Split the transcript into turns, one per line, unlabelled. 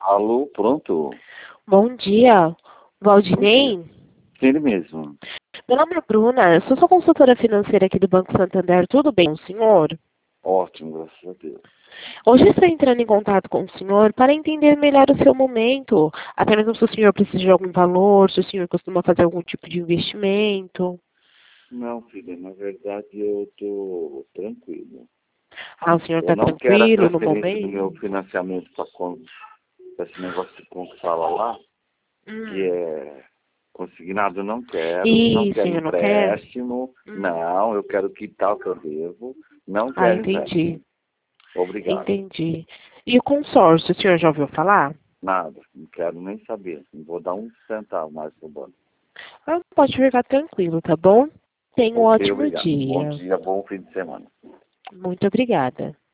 Alô, pronto?
Bom dia, Valdinei.
Ele mesmo.
Meu nome é Bruna, eu sou sua consultora financeira aqui do Banco Santander. Tudo bem com o senhor?
Ótimo, graças a Deus.
Hoje estou entrando em contato com o senhor para entender melhor o seu momento. Até mesmo se o senhor precisa de algum valor, se o senhor costuma fazer algum tipo de investimento.
Não, filha, na verdade eu estou tranquilo.
Ah, o senhor
Eu
está
não quero a
tranquilo no
transferência do meu
momento?
financiamento para esse negócio de conquistá-la lá, que é consignado, eu não
Ih,
quero
senhor não quer?
empréstimo, não, eu quero quitar o que eu devo, não
Ah,
quero
entendi.
empréstimo. Obrigado.
Entendi. E o consórcio, o senhor já ouviu falar?
Nada, não quero nem saber. Não vou dar um centavo mais pro banco.
Ah, pode ficar tranquilo, tá bom? Tenha um
Ok,
ótimo
obrigado. Bom
dia.
dia, bom fim de semana.
Muito obrigada.